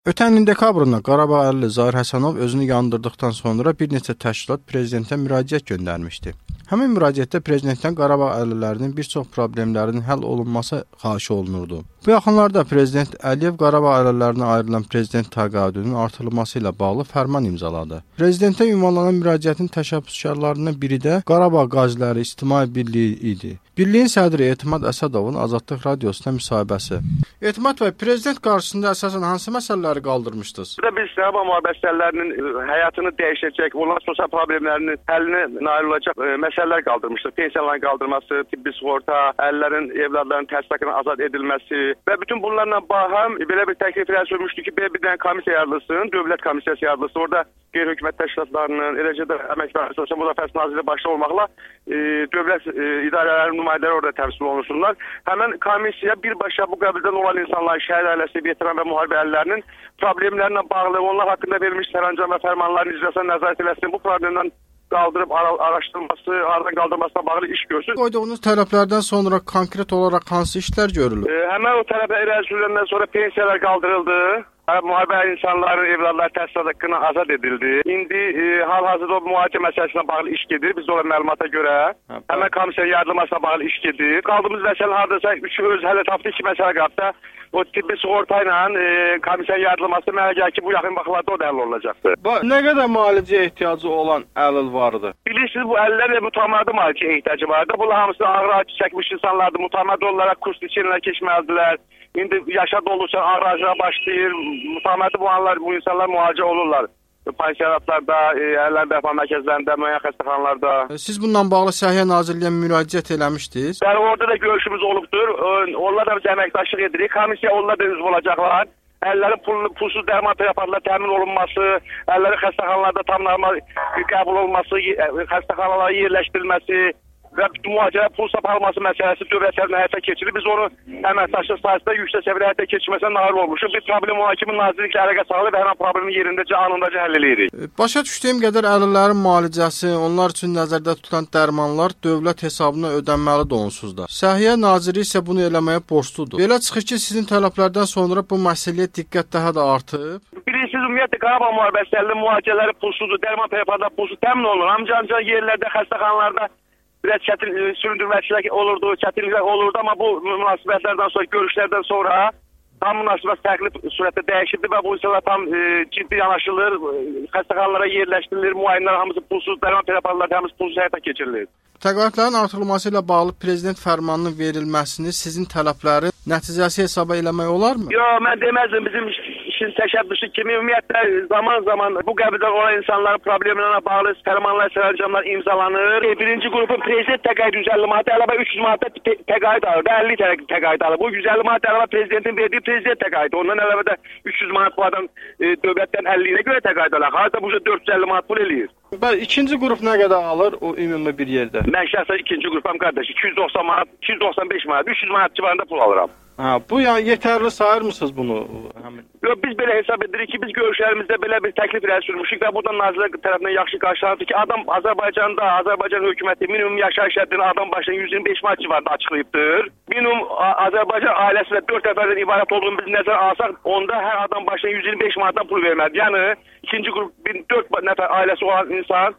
Ötən ilin dekabrında Qarabağ əlili Zahir Həsənov özünü yandırdıqdan sonra bir neçə təşkilat prezidentə müraciət göndərmişdi. Həmin müraciətdə prezidentdən Qarabağ əlillərinin bir çox problemlərinin həll olunması xahiş olunurdu. Bu yaxınlarda Prezident Əliyev Qarabağ əlillərinə ayrılan prezident təqaüdünün artırılması ilə bağlı fərman imzaladı. Prezidentə ünvanlanan müraciətin təşəbbüskarlarından biri də Qarabağ Qaziləri İctimai Birliyi idi. Birliyin sədri Etimad Əsədovun Azadlıq Radiosuna müsahibəsi. Etimad bəy, prezident qarşısında əsasən hansı məsələləri qaldırmışdınız? Burada biz Qarabağ müharibəsilərinin həyatını dəyişəcək, onların sosial problemlərinin həllinə nail olacaq məsələlər qaldırmışdıq. Pensiyaların qaldırması, tibbi sığorta, əlillərin, evladların təhsil haqqından azad edilməsi və bütün bunlarla bağlı belə bir təklif sürmüşdü ki, bir dənə komissiya yaradılsın, dövlət komissiyası yaradılsın. Orada qeyri-hökumət təşkilatlarının, eləcə də Əməkdar Sosial Müdafiəsi Nazirliyi başda olmaqla dövlət idarələrinin nümayəndələri orada təmsil olunsunlar. Həmin komissiya birbaşa bu qəbildən olan insanların, şəhid ailəsi, veteran və müharibə əlillərinin problemlərlə bağlı, onlar haqqında verilmiş sərəncam və fərmanların icrasına nəzarət eləsin. Bu problemdən qaldırıb araşdırılması, aradan qaldırılmasına bağlı iş görsün. Qoyduğunuz tələblərdən sonra konkret olaraq hansı işlər görülür? Həmin o tələblər irəli sürüləndən sonra pensiyalar qaldırıldı. Müharibə insanların evladları təhsil haqqından azad edildi. İndi hal-hazırda o müalicə məsələsinə bağlı iş gedir. Biz olan məlumata görə həmin komissiyanın yaradılmasına bağlı iş gedir. Qaldığımız məsələ hardasa öz hələ tapdı iki məsələ qalsa, o tibbi sığorta ilə komissiyanın yaradılması mənə gəlir ki, bu yaxın vaxtlarda o da həll olunacaqdır. Nə qədər müalicəyə ehtiyacı olan əlil vardı? Bilirsiniz, bu əlillərə mütəmadi müalicəyə ehtiyacı vardı. Bunlar hamısı ağır acı çəkmiş insanlardır. Mütəmadi olaraq kurs içinə keçməlidirlər. İndi yaşa dolduqca ağır acıya başlayır. Mütəmadi bu insanlar müalicə olurlar. Pansionatlarda, əlillərin bərpa mərkəzlərində, müəyyən xəstəxanalarda. Siz bununla bağlı Səhiyyə Nazirliyinə müraciət eləmişdiniz? Yəni orada da görüşümüz olubdur. Onlar da biz əməkdaşlıq edirik. Komissiya onlar da üzv olacaqlar. Əlillərin pulsuz dərman preparatları təmin olunması, əlillərin xəstəxanalarda tam normal qəbul olunması, xəstəxanalara yerləşdirilməsi və müalicə pul aparılması məsələsi dövlət tərəfindən həyata keçirilir. Biz onu əməkdaşlıq sahəsində yüksək səviyyədə həyata keçirməsinə nail olmuşuq. Biz problemi mühakimə nazirliklə əlaqə saxlayıb hər problemin yerindəcə, anındacə həll edirik. Başa düşdüyüm qədər əlillərin müalicəsi, onlar üçün nəzərdə tutulan dərmanlar dövlət hesabına ödənməlidir onsuz da. Səhiyyə naziri isə bunu eləməyə borcludur. Belə çıxır ki, sizin tələblərdən sonra bu məsələyə diqqət daha da artıb. Bilirsiniz, ümumiyyətlə Qarabağ müharibəsində müalicələri pulsuzdur, dərman preparatları pulsuz təmin olunur. Ancaq yerlərdə, xəstəxanalarda biraz çətin süründürməçilik olurdu, çətinliklər olurdu, amma bu münasibətlərdən sonra, görüşlərdən sonra tam münasibət fərqli surətdə dəyişildi və bu insanlar tam ciddi yanaşılır, xəstəxanalara yerləşdirilir, müayinlər hamısı pulsuz, dərman preparatları hamısı pulsuz həyata keçirilir. Təqaüdlərin artırılması ilə bağlı prezident fərmanının verilməsini sizin tələblərin nəticəsi hesaba eləmək olarmı? Yox, mən deməzdim. Bizim işin təşəbbüsü kimi ümumiyyətlə zaman bu qəbildən olan insanların problemlərlə bağlı fərmanlar, sərəncamlar imzalanır. Birinci qrupun prezident təqaüdü 150 manat, əlavə 300 manat təqaüd alır, 50 təqaüd alır. Bu 150 manat əlavə prezidentin verdiyi prezident təqaüdü. Ondan əlavə də 300 manat bu adam dövlətdən 50-yə görə təqaüd alır. Harada bu 450 manat pul eləyir. İkinci qrup nə qədər alır o ümumi bir yerdə? Mən şəxsən ikinci qrupam qardaş 290 manat, 295 manat, 300 manat civarında pul alıram. Bu yəni yetərli sayırmısınız bunu? Yox, biz belə hesab edirik ki, biz görüşlərimizdə belə bir təklif irəli sürmüşük və buradan nazirlər tərəfindən yaxşı qarşılandı ki, adam Azərbaycanda, Azərbaycan hökuməti minimum yaşayış həddini adam başına 125 manat civarında açıqlayıbdır. Minimum Azərbaycan ailəsində 4 nəfərdən ibarət olduğunu biz nəzərə alsaq, onda hər adam başına 125 manatdan pul verməlidir. Yəni ikinci qrup 4 nəfər ailəsi olan insan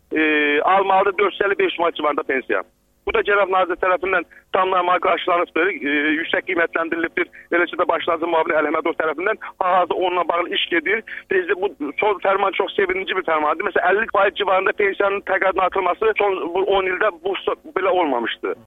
almalıdır 455 manat civarında pensiya. Bu da Cənab Nazir tərəfindən tam normal qarşılanıbdır, yüksək qiymətləndirilibdir. Eləcə də başlanğıc müavini Ələhmədov tərəfindən hal-hazırda onunla bağlı iş gedir. Bu son fərman çox sevindirici bir fərmandır. Məsələn 50% civarında pensiyanın təqaüdünün artırılması son 10 ildə bu belə olmamışdı.